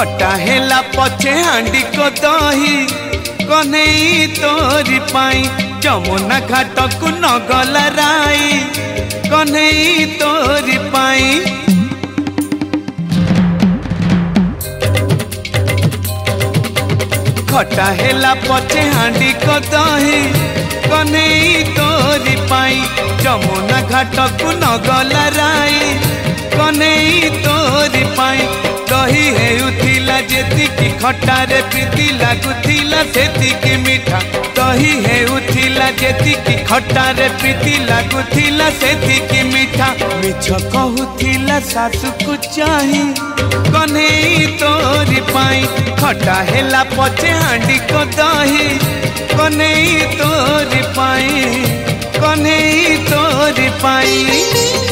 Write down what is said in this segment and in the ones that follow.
खटा हेला पछे हांडी को दही कन्हई तोरी पाई जमुना घाट को नगला राई कन्हई तोरी पाई खटा हेला पछे हांडी को दही कन्हई तोरी पाई जमुना घाट को नगला राई कन्हई तोरी पाई दही हेउथिला जेतिकी खटारे प्रीति लागुथिला सेतिकी मिठा दही हेउथिला जेतिकी खटारे प्रीति लागुथिला सेतिकी मिठा मिछ कहूथिला सासु को चाही कन्हई तोरी पाई खटा हेला पछे हांडी को दही कन्हई तोरी पाई कन्हई तोरी पाई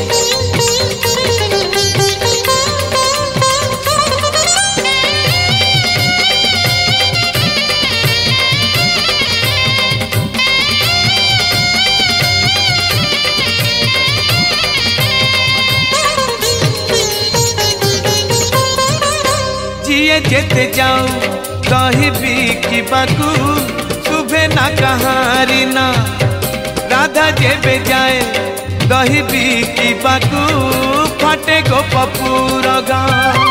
जेते जाऊ दही बिकी बाकू सुबह ना कहारी ना राधा जेबे जाए दही बिकी बाकू फटे गो पपूर गाँव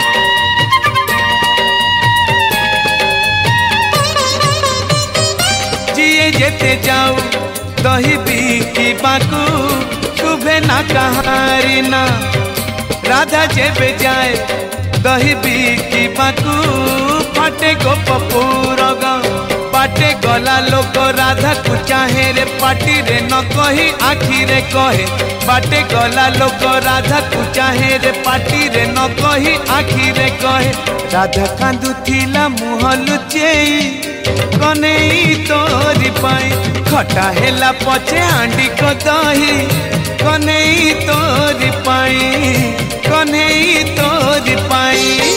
जिए जेते जाऊ दही बिकी बाकू सुबह ना कहारी ना राधा जेबे जाए दही बिकी बाकू फाटे गो पपूर बाटे गला लोक राधा को चाहे रे पाटी रे न कही आखी रे कहे बाटे गला लोक राधा को चाहे रे पाटी रे न कही आखी रे कहे राधा कांदुथिला मुह लुचेई कन्हई तोरी पाई खटा हेला पछे हांडी को दही कन्हई तोरी पाई कन्हई तोरी पाई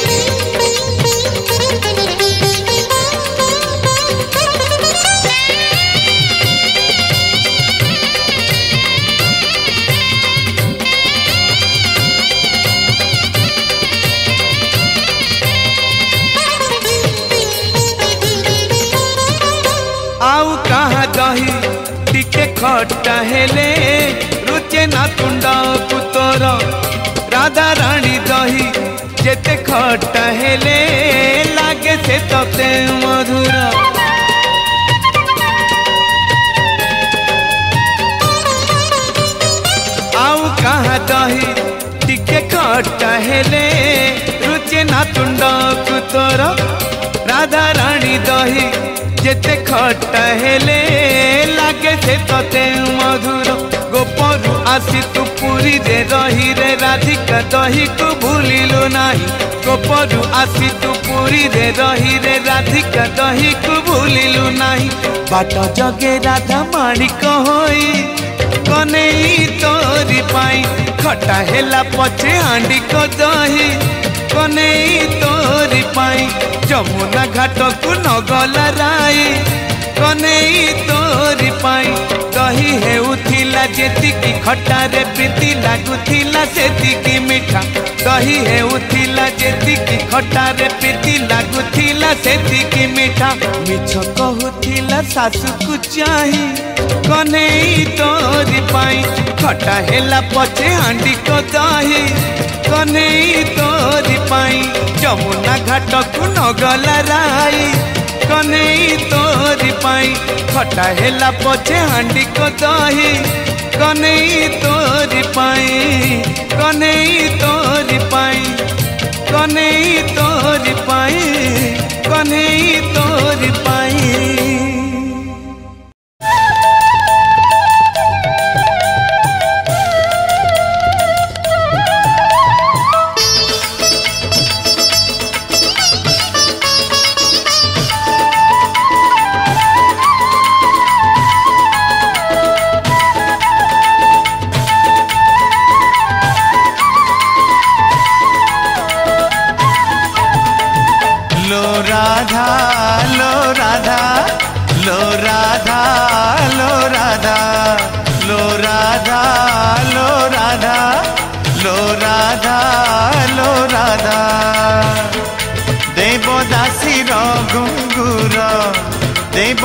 आउ कहा दही टिके खट्टा हेले रुचे ना तुंडा पुतोर राधा रानी दही जेते खट्टा हेले लागे से तते मधुर आउ कहा दही टिके खट्टा हेले रुचे ना तुंडा पुतोर राधा रानी दही जेते खट्टा हेले लागे से तते मधुर गोपरू आसी तू पुरी रे रही रे राधिका दही को भूलिलु नाही गोपरू आसी तू पुरी रे रही रे राधिका दही को भूलिलु नाही बाट जगे राधा माणिक होई कन्हई तोरी पाई खटा हेला पछे हांडी को दही कन्हई तोरी पाई जमुना घाट को नगला राई कन्हई तोरी पाई दही हेउथिला जेतिकी खटारे प्रीति लागुथिला सेतिकी मिठा दही हेउथिला जेतिकी खटारे प्रीति लागुथिला सेतिकी मिठा मिछ कहूथिला सासु को चाही कन्हई तोरी पाई खटा हेला पछे हांडी को दही कन्हई तोरी पाई जमुना घाट को नगला राई कन्हई तोरी पाई खटा हेला पछे हांडी को दही कन्हई तोरी पाई कन्हई तोरी पाई कन्हई तोरी पाई कन्हई तोरी पाई लो राधा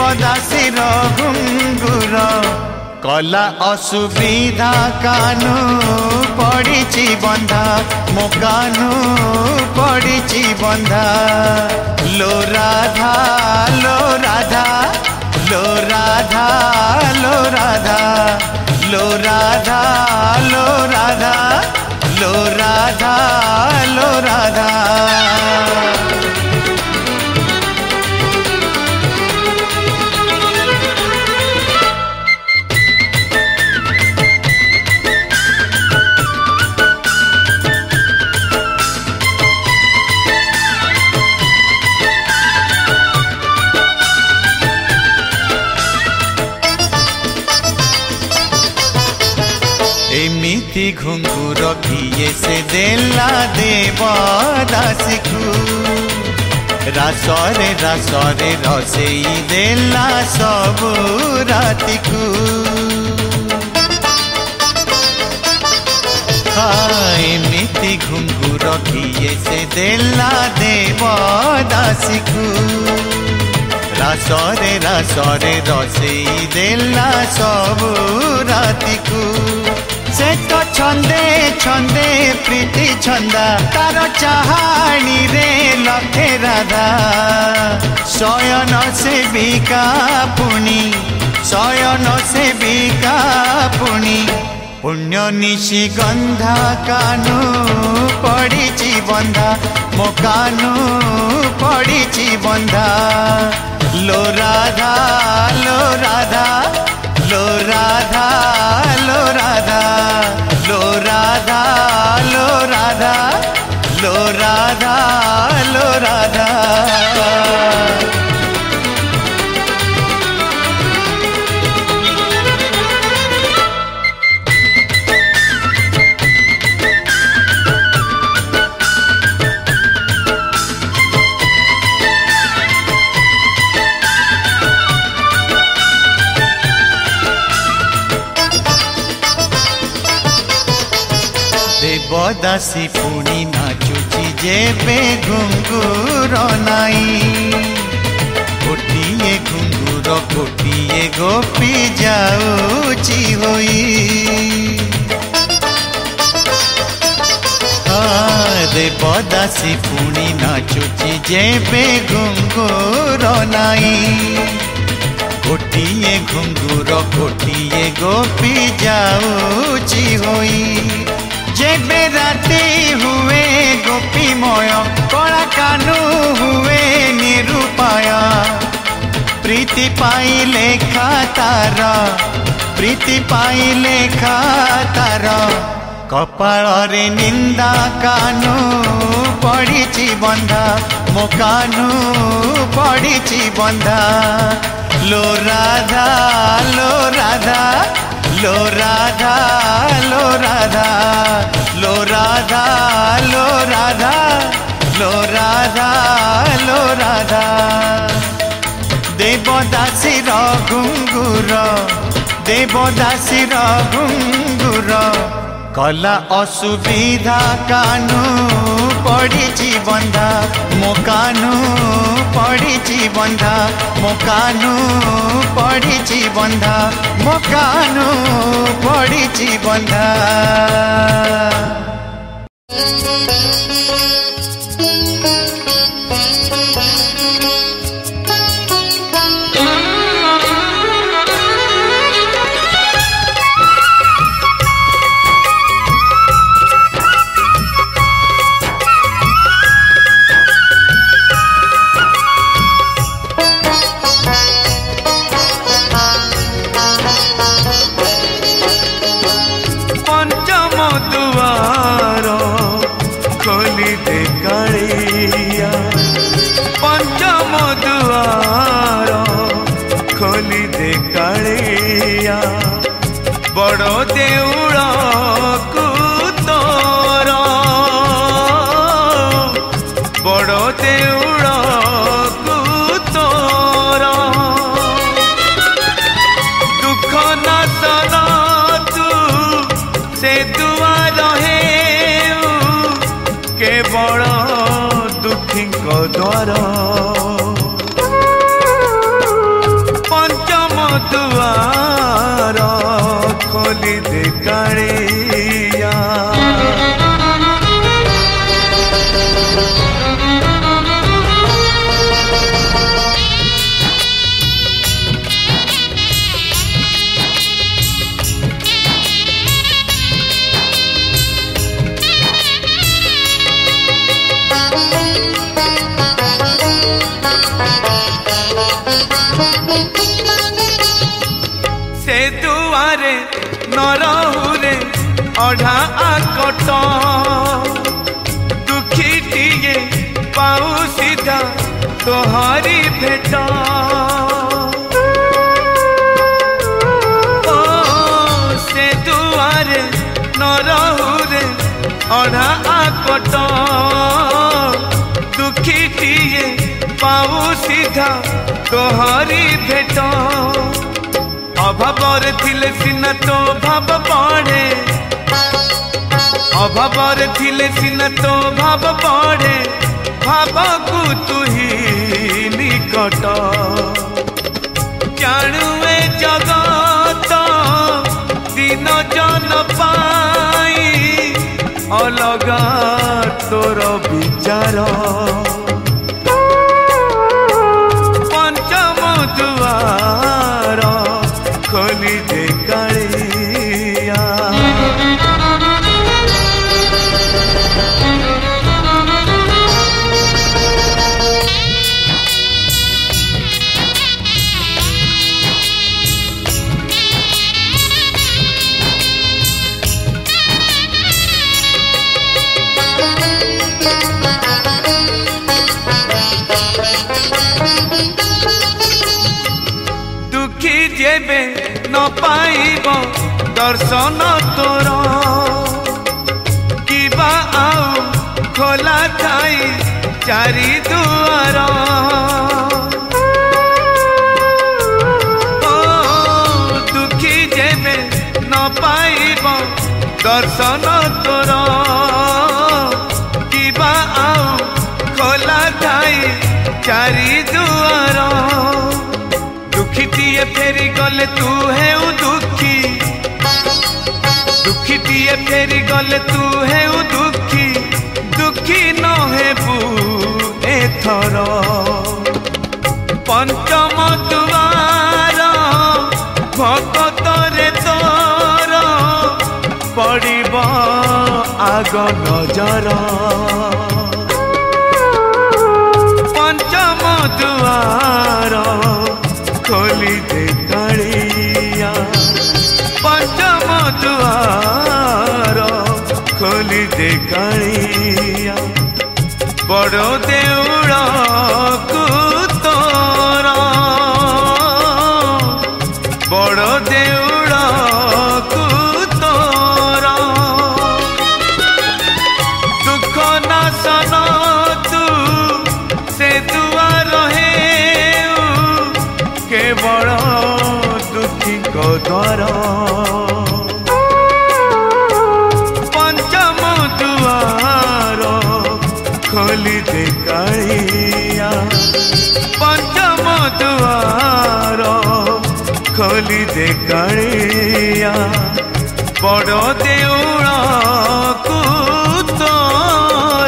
देवदासीर घुंगुर कला असुविधा कानू पड़ी बंधा मो कानू पड़ी बंधा लो राधा लो राधा लो राधा लो राधा लो राधा लो राधा लो राधा लो राधा एमिति घुंगुर किए से देला देवदासी को रासरे रासरे रसेई देला सब राति को एमिति घुंगुर किए से देला देवदासी को रासरे रासरे रसेई देला सब राति को से तो छंदे छंदे प्रीति छंदा तार चाहानी रे लखे राधा शयन से बिका पुणी शयन से बिका पुणी पुण्य निशि गंधा कानू पड़ी बंधा मो कानू पड़ी बंधा लो राधा लो राधा लो राधा लो राधा लो राधा लो राधा लो राधा लो राधा देवदासी पुणी नाचुची जेबे घुंगुर नाई गोटिए घुंगुर गोटिए गोपी जाऊची होई देवदासी पुणी नाचुची जेबे घुंगुर नाई गोटिए घुंगुर गोटिए गोपी जाऊची होई जेबे राती हुए गोपीमय कला कानू हुए निरूपाय प्रीति पाई लेखा तार प्रीति पाई लेखा तार कपाल रे निंदा कानू पड़ी बंधा मो कानू पड़ी बंधा लो राधा लो राधा लो राधा लो राधा लो राधा लो राधा लो राधा लो राधा देवदासीर घुंगुर देवदासीर घुंगुर कला असुविधा कानू पड़ी बंधा मो कानू पड़ी बंधा मो कानू पड़ी बंधा मो कानू पड़ी बंधा बड़ देउल को तोर बड़ देउल को तोर दुख नाशन तू से दुआर हे केवल दुखी द्वार खोली दे कालिया। से दुआरे नरहुरे अढ़ा आकट दुखीटिए पाऊ सीधा तोहरी भेट। ओ से दुआरे नरहुरे अढ़ा आकट दुखीटिए पाऊ सीधा तोहरी भेट। अभावर थिले सिना तो भाव बढ़े, अभावर थिले सिना तो भाव बढ़े, भाव को तू ही निकट। जानू ए जगत दिन जन पाई अलगा तोर विचार। पंचम दुआर खोली दे कालिया। दुखी जेबे न पाइब दर्शन तोर किबा आउ खोला थाई चारि दुआर। ओ दुखी जेबे न पाइब दर्शन तोर किबा आउ खोला थाई चारि दुआर। दुखीटिए फेरी गले तू है दुखी, दुखीटिए फेरी गले तू है दुखी, दुखी न हेबू एथर। पंचम दुआर भगत रे तोर पड़िब आग नजर। पंचम दुआर खोली दे कालिया। पंचम दुआर खोली दे कालिया। बड़ देउल को तोर बड़ देउल को तोर दुख नाशन तू से दुआर केवल दुखी को द्वार। पंचम दुआर खोली दे कालिया। पंचम दुआर खोली दे कालिया। बड़ देउल को तोर।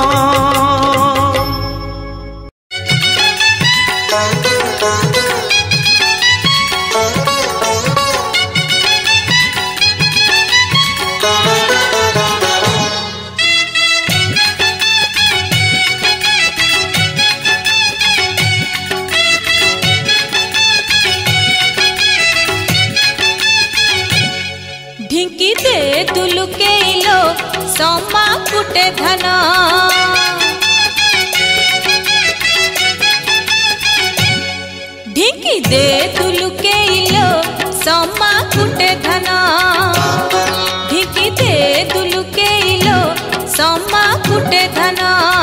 ढिंकी दे दुलुकेलो समा कुटे धन। ढिंकी दे दुलुकेलो समा कुटे धन। ढिंकी दे दुलुकेलो समा कुटे धन।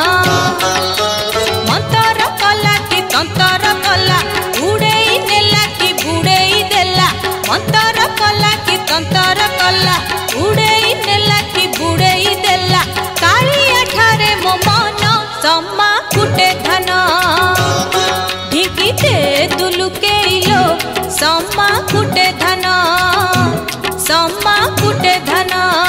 मंतर कला कि तंतर कला उड़ेई नेला कि बुड़ेई देला। मंतर कला कि तंतर कला उड़ेई नेला कि बुड़ेई देला। कालिया ठारे मो मन समा कुटे धन। ढिंकी दे दुलुकेलो समा कुटे धन। सम्मा फुटे धन।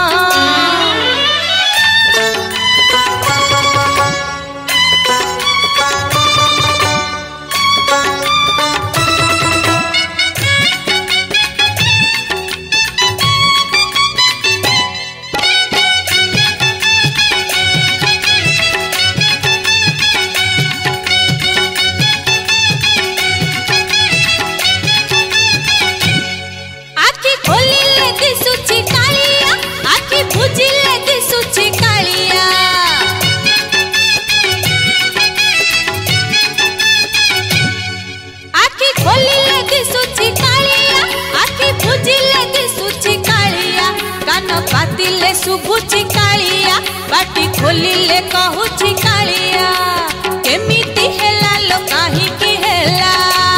शुभुची कालिया बाटी खोलिले कहूची कालिया केमिति हेला लो काहीकि हेला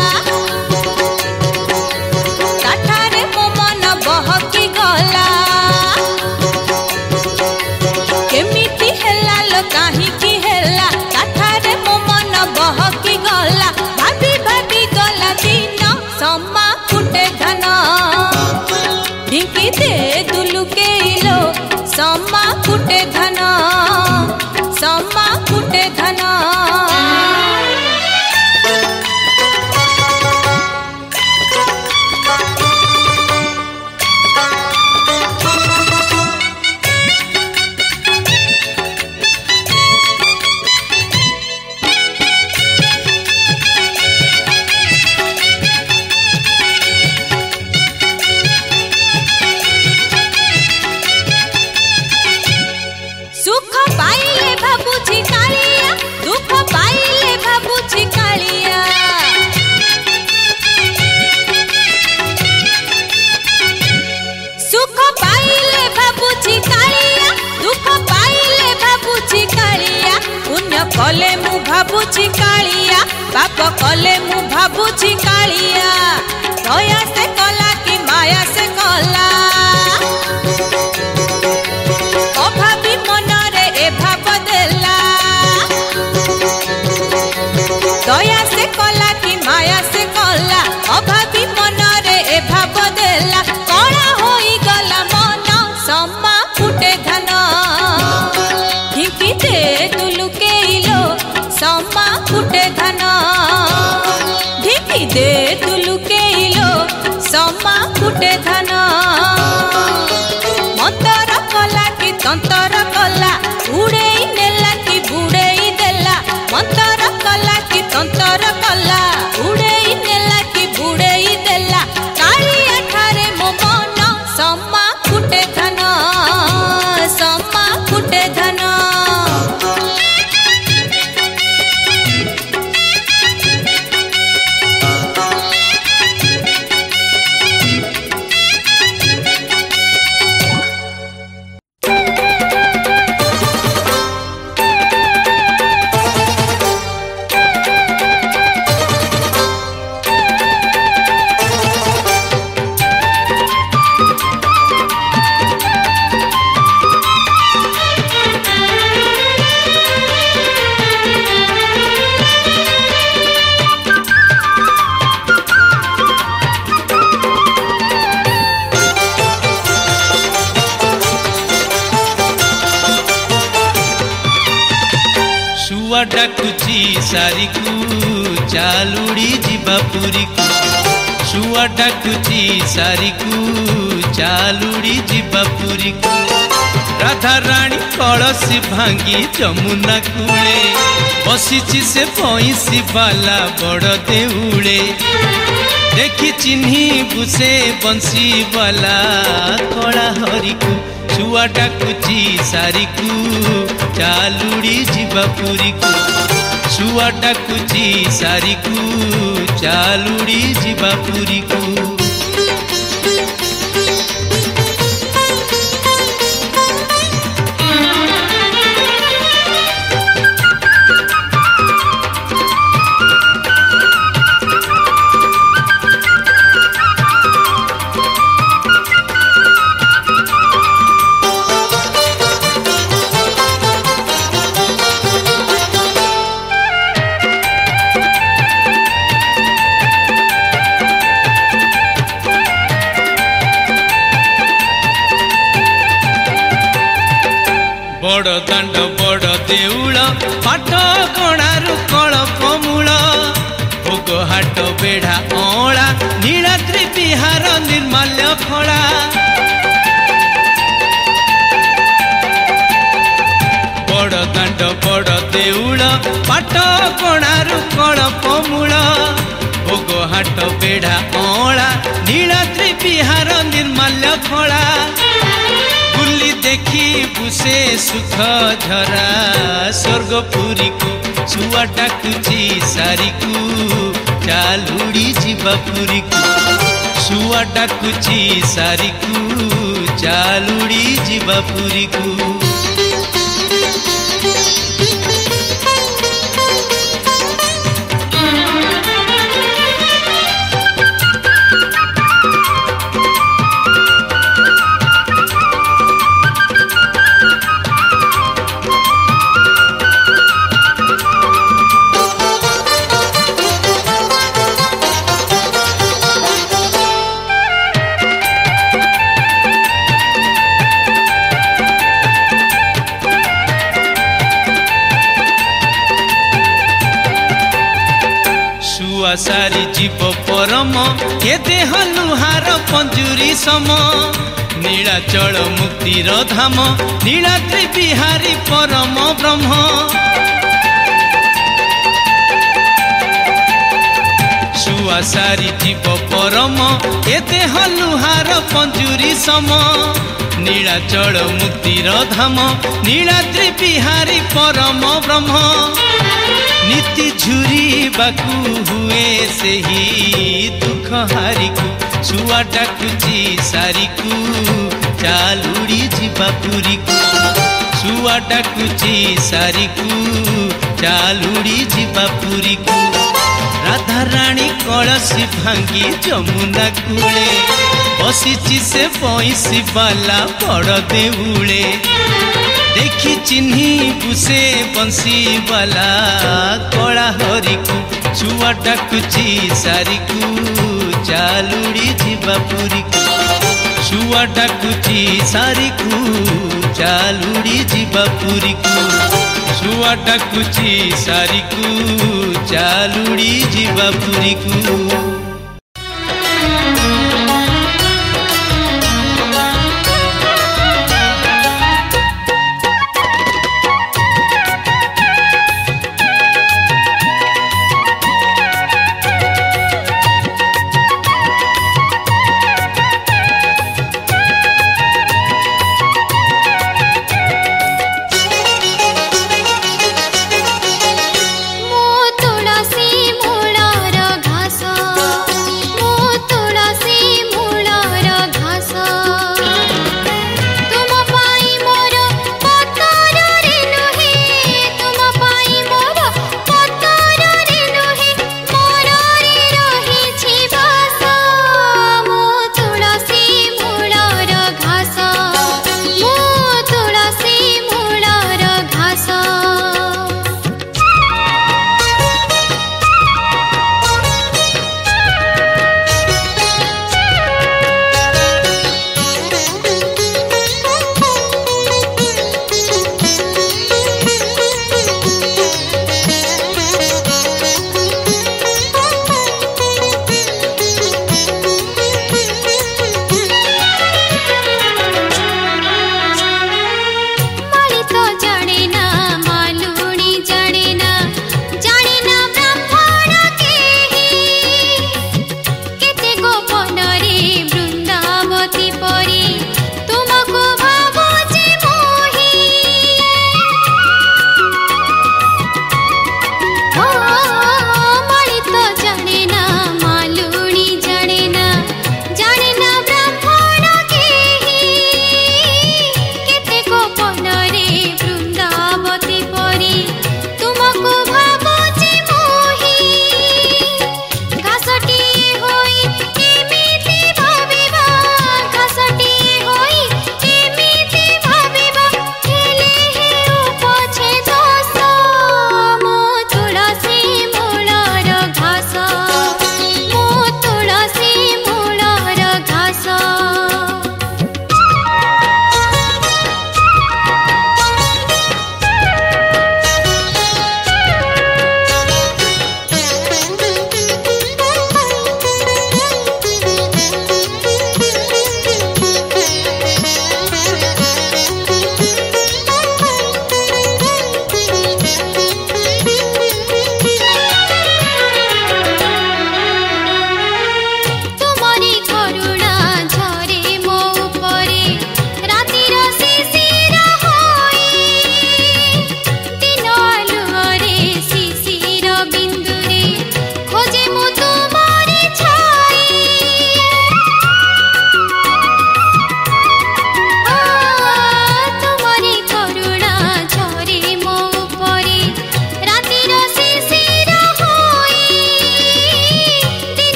काठारे मो मन बहकी गला केमिति हेला लो काहीकि हेला काठारे मो मन बहकी गला भाभी भाभी गला दिन सम्मा फुटे धन ढिंकी दे दुलुकेइलो सम्मा फुटे धन सम्मा फुटे धन। सुख पाइले भाबुची कालिया दुख पाइले भाबुची कालिया सुख पाइले भाबुची कालिया दुख पाइले भाबुची कालिया पुण्य कले मु भाबुची कालिया पाप कले मु भाबुची कालिया दया से कला कि माया से कला दया से कला कि माया से कला अभावी मन रे ए भाव देला कला होई गला मन सम्मा फुटे धन ढिंकी दे दुलुकेइलो सम्मा फुटे धन ढिंकी दे दुलुकेइलो सम्मा फुटे धन मंतर कला कि तंतर कला उड़ेई नेला कि बुड़ेई देला मंतर कला कि तंतर कला उड़ेई नेला कि बुड़ेई देला कालिया ठारे मो मन सम्मा फुटे धन सम्मा फुटे धन। शुआ डाकुची सारी को चालुड़ी जीवा पुरी को शुआ डाकुची सारी को चालुड़ी जीवा पुरी को राधा रानी कलसी भांगी जमुना कूले बसीची से भैंसी बाला बड़ देउले देखी चिन्ही बुसे बंसी वाला कला हरी को शुआ डाकुची सारी को चालुड़ी जीवा पुरी को शुआ डाकुची सारी को चालुड़ी जीवा पुरी को। बड़ दाण्ड बड़ देउल पाट कणारु कलप मूल भोग हाट बेढ़ा अँला नीलाद्रि बिहार निर्माल्य फला बड़ दाण्ड बड़ देउल पाट कणारु कलप मूल भोग हाट बेढ़ा अँला नीलाद्रि बिहार निर्माल्य फला बुली देखी बुसे सुख झरा स्वर्गपुरी को छुआ डाकुची सारी को चालुड़ी जीवा पुरी को छुआ डाकुची सारी को चालुड़ी जीवा पुरी को सारी जीव परम ये देह लुहार पंजुरी सम नीलाचल मुक्तिर धाम नीलाद्रि बिहारी परम ब्रह्म सुआ सारी जीव परम ये देह लुहार पंजुरी सम नीलाचल मुक्तिर धाम नीलाद्रि बिहारी परम ब्रह्म नीति झुरी बाकू हुए से ही दुख हारी को छुआ डाकुची सारी को चालुड़ी जीवा पुरी को छुआ डाकुची सारी को चालुड़ी जीवा पुरी को राधा रानी कलसी भांगी जमुना कूले बसीची से पैसी बाला बड़ देउले देखी चिन्ही बुसे बंसी वाला कला हरी को छुआ डाकुची सारी को चालुड़ी जीवा पुरी को छुआ डाकुची सारी को चालुड़ी जीवा पुरी को छुआ डाकुची सारी को चालुड़ी जीवा पुरी को तुलसी मूलर घास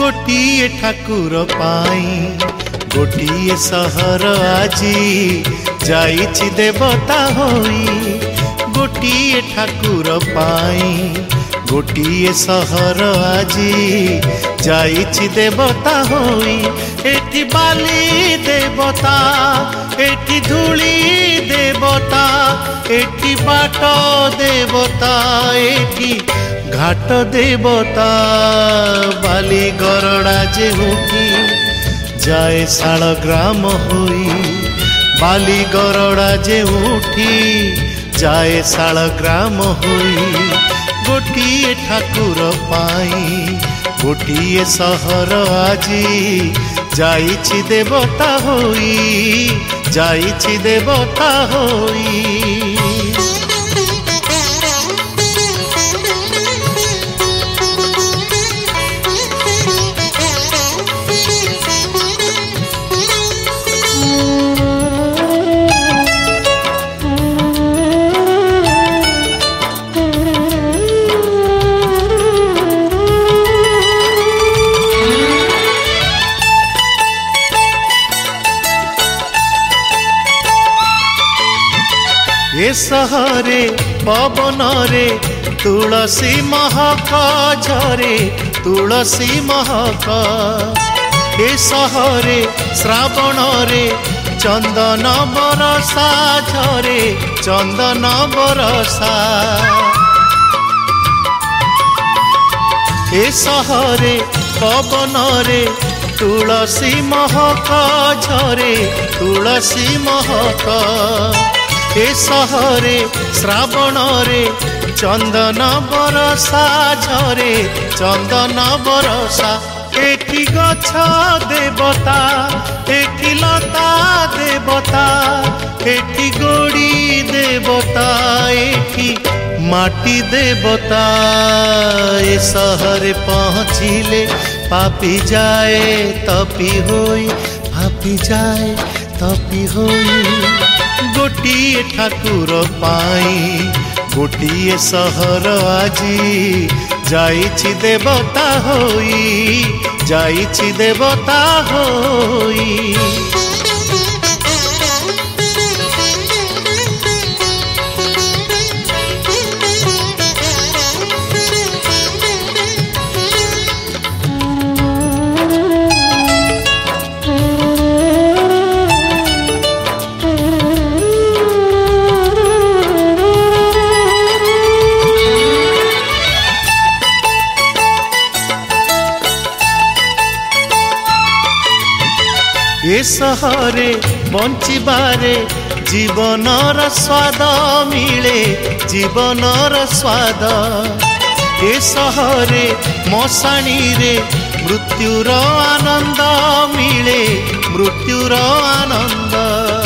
गोटिए ठाकुर पाई गोटिए सहर आजी जाइछि देवता होई गोटिए ठाकुर पाई गोटिए सहर आजी जाइछि देवता होई एठी बाली देवता एठी धूली देवता एठी बाट देवता एठी घाट देवता बाली गरड़ा जे उठी जाए शाल ग्राम होई बाली गरड़ा जे उठी जाए शाल ग्राम होई गोटिए ठाकुर पाई गोटिए सहर आजी जाइछि देवता होई जाइछि देवता होई। ए सहरे पवन रे तुलसी महक झरे तुलसी महक ए सहरे श्रावण रे चंदन बरसा झरे चंदन बरसा ए सहरे पवन रे तुलसी महक झरे तुलसी महक ए सहरे श्रावण रे चंदन बरसा झरे चंदन बरसा एठी गछ देवता एठी लता देवता एठी गोड़ी देवता एठी माटी देवता ए सहरे पहुँचिले पापी जाए तपी होई पापी जाए तपी होई गोटिए ठाकुर पाई गोटिए सहर आजी जाइछि देवता होई जाइछि देवता होई। ए सहरे बंचिबारे जीवनर स्वाद मिले जीवनर स्वाद ए सहरे मशाणी रे मृत्युर आनंद मिले मृत्युर आनंद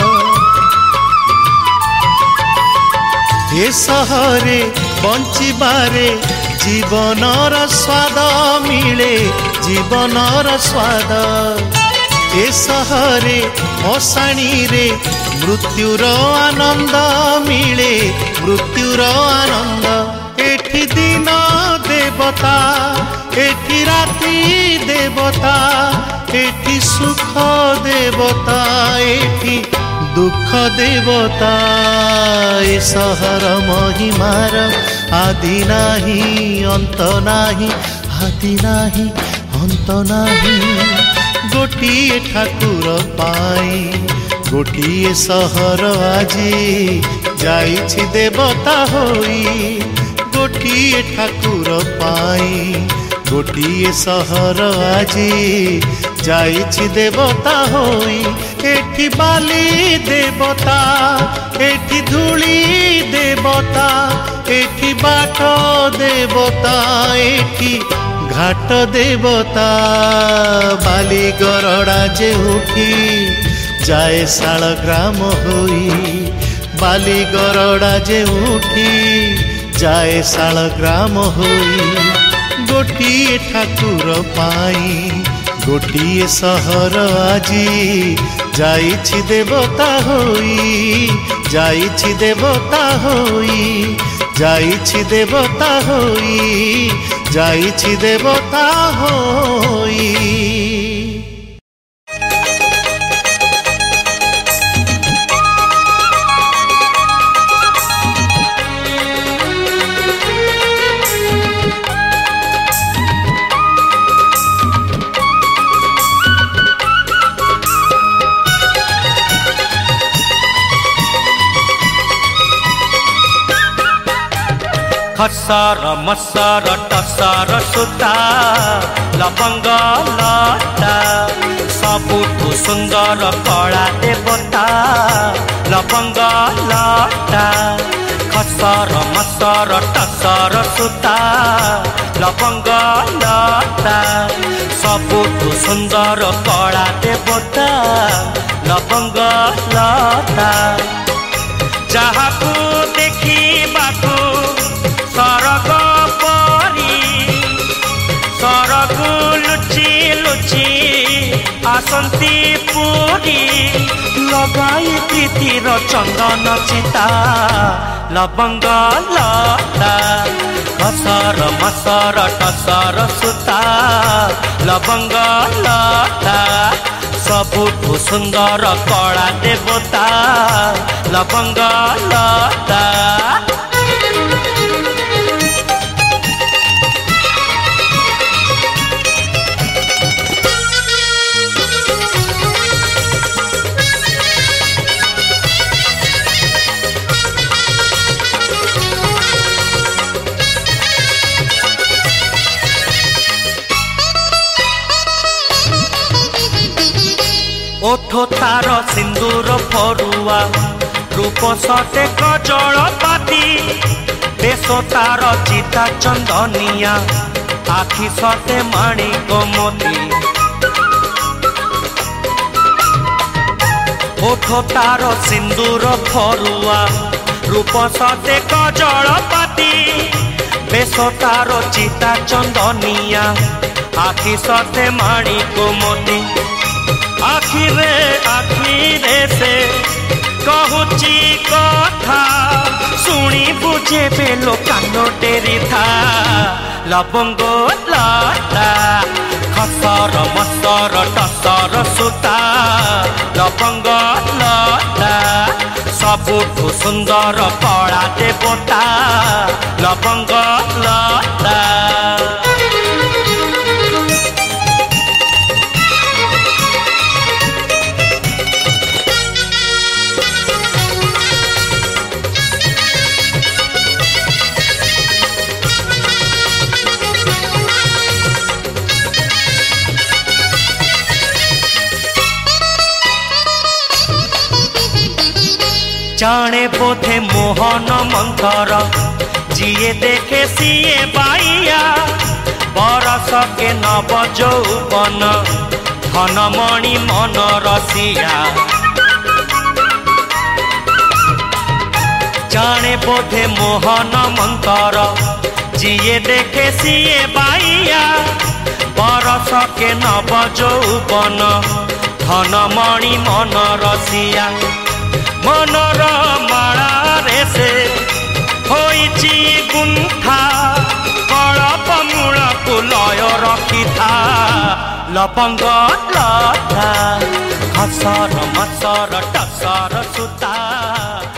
ए सहरे बंचिबारे जीवनर स्वाद मिले जीवनर स्वाद ए सहरे मशाणी रे मृत्युर आनंद मिले मृत्युर आनंद एठी दिन देवता एठी राति देवता एठी सुख देवता एठी दुख देवता ए सहर महिमार आदि नाही अंत नाही आदि नाही अंत नाही गोटिए ठाकुर पाई गोटिए सहर आजी जाइछि देवता होई गोटिए ठाकुर पाई गोटिए सहर आजी जाइछि देवता होई एठी बाली देवता एठी धूली देवता एठी बाट देवता एठी घाट देवता बाली गरड़ा जे उठी जाए शाल ग्राम होई बाली गरड़ा जे उठी जाए शाल ग्राम होई गोटिए ठाकुर पाई गोटिए सहर आजी जाइछि देवता होई जाइछि देवता होई जाइछि देवता होई जाइछि देवता होई। खसर मसर टसर सुता लवंग लता सबुठु सुंदर कला देवता लवंग लता। खसर मसर टसर सुता लवंग लता सबुठु सुंदर कला देवता लवंग लता। जहाकू देखिबाकू सरग परी सरगु लुचि लुचि आसंती पुरी लगाई प्रीतिर चंदन चिता लवंग लता। खसर मसर टसर सुता लवंग लता सबुठु सुंदर कला देवता लवंग लता। ओठ तार सिंदूर फरुआ रूप सटे कजलपाती बेश तार चिता चंदनिया आखि सटे माणिक मोती। ओठ तार सिंदूर फरुआ रूप सटे कजलपाती बेश तार चिता चंदनिया आखि सटे माणिक मोती। आखिरे से कहूची कथा शुणी बुझे बेलो कान डेरी था लवंग लता। खसर मसर टसर सुता लवंग लता सबुठु सुंदर कला देवता लवंग लता। जाने बोधे मोहन मंथर जिए देखे सीए बाइया बरस के नव जौवन धनमणि मन रसिया। जाने बोधे मोहन मंथर जिए देखे सीए बाइया बरस के नव जौवन धनमणि मन रसिया। मनर माला रे से होइची गुंथा कलप मूल लय रखी था लवंग लता। खसर मसर टसर सुता